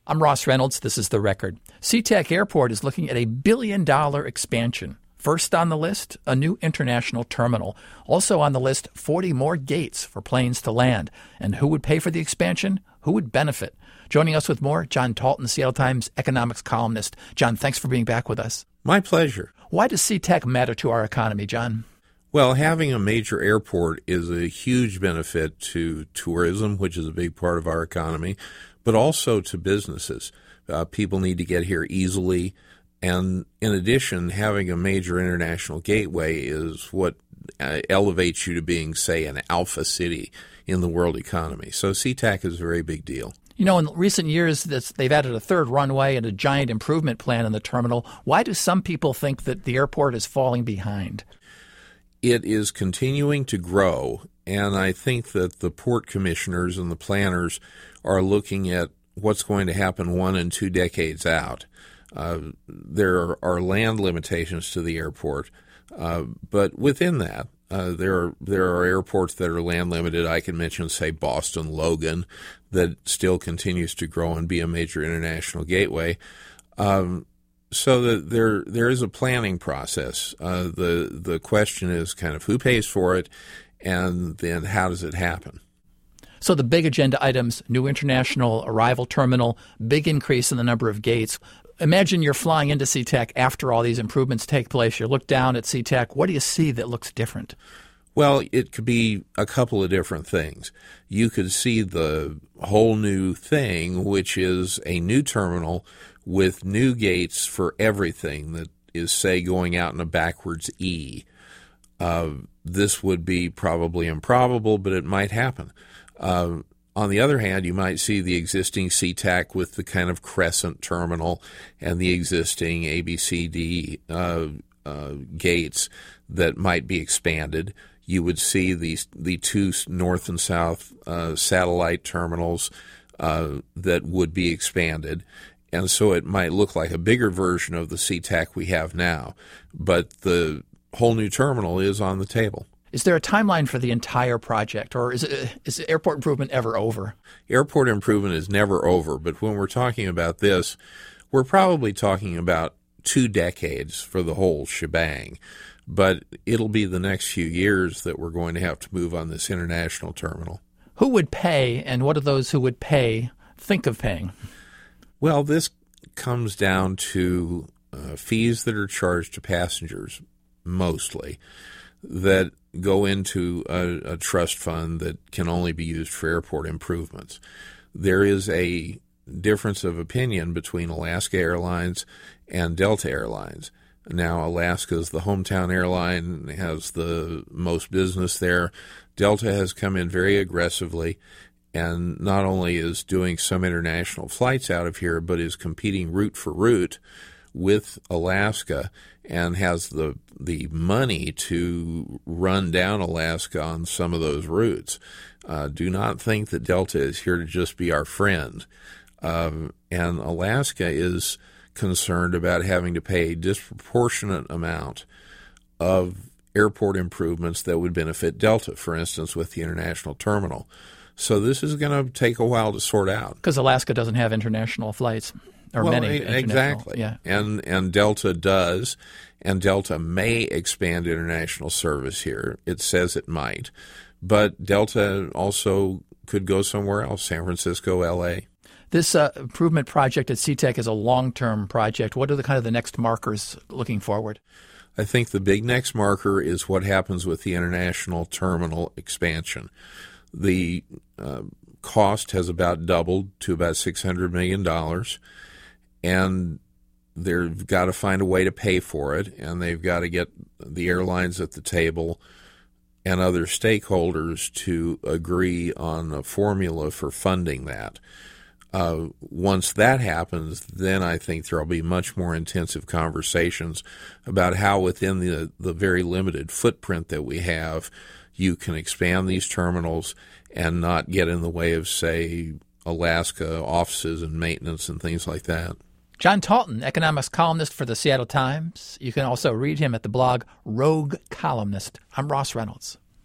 I'm Ross Reynolds. This is The Record. SeaTac Airport is looking at a $1 billion expansion. First on the list, a new international terminal. Also on the list, 40 more gates for planes to land. And who would pay for the expansion? Who would benefit? Joining us with more, John Talton, Seattle Times economics columnist. John, thanks for being back with us. My pleasure. Why does SeaTac matter to our economy, John? Well, having a major airport is a huge benefit to tourism, which is a big part of our economy, but also to businesses. People need to get here easily. And in addition, having a major international gateway is what elevates you to being, say, an alpha city in the world economy. So SeaTac is a very big deal. You know, in recent years, they've added a third runway and a giant improvement plan in the terminal. Why do some people think that the airport is falling behind? It is continuing to grow, and I think that the port commissioners and the planners are looking at what's going to happen 1 and 2 decades out. There are land limitations to the airport, but within that, there are airports that are land limited. I can mention, say, Boston Logan, that still continues to grow and be a major international gateway. So that there is a planning process. The question is kind of who pays for it, and then how does it happen? So the big agenda items: new international arrival terminal, big increase in the number of gates. Imagine you're flying into SeaTac after all these improvements take place. You look down at SeaTac. What do you see that looks different? Well, it could be a couple of different things. You could see the whole new thing, which is a new terminal with new gates for everything that is, say, going out in a backwards E. This would be probably improbable, but it might happen. On the other hand, you might see the existing SeaTac with the kind of crescent terminal and the existing ABCD gates that might be expanded. You would see the 2 north and south satellite terminals that would be expanded. And so it might look like a bigger version of the SeaTac we have now. But the whole new terminal is on the table. Is there a timeline for the entire project, or is airport improvement ever over? Airport improvement is never over, but when we're talking about this, we're probably talking about 2 decades for the whole shebang. But it'll be the next few years that we're going to have to move on this international terminal. Who would pay, and what do those who would pay think of paying? Well, this comes down to fees that are charged to passengers, mostly, that go into a trust fund that can only be used for airport improvements. There is a difference of opinion between Alaska Airlines and Delta Airlines. Now, Alaska is the hometown airline, has the most business there. Delta has come in very aggressively and not only is doing some international flights out of here, but is competing route for route with Alaska and has the money to run down Alaska on some of those routes. Do not think that Delta is here to just be our friend. And Alaska is concerned about having to pay a disproportionate amount of airport improvements that would benefit Delta, for instance, with the international terminal. So this is going to take a while to sort out. Because Alaska doesn't have international flights, or well, many exactly. Yeah. And Delta does, and Delta may expand international service here. It says it might. But Delta also could go somewhere else, San Francisco, L.A. This improvement project at SeaTac is a long-term project. What are the next markers looking forward? I think the big next marker is what happens with the international terminal expansion. The cost has about doubled to about $600 million, and they've got to find a way to pay for it, and they've got to get the airlines at the table and other stakeholders to agree on a formula for funding that. Once that happens, then I think there will be much more intensive conversations about how within the very limited footprint that we have, you can expand these terminals and not get in the way of, say, Alaska offices and maintenance and things like that. John Talton, economics columnist for the Seattle Times. You can also read him at the blog Rogue Columnist. I'm Ross Reynolds.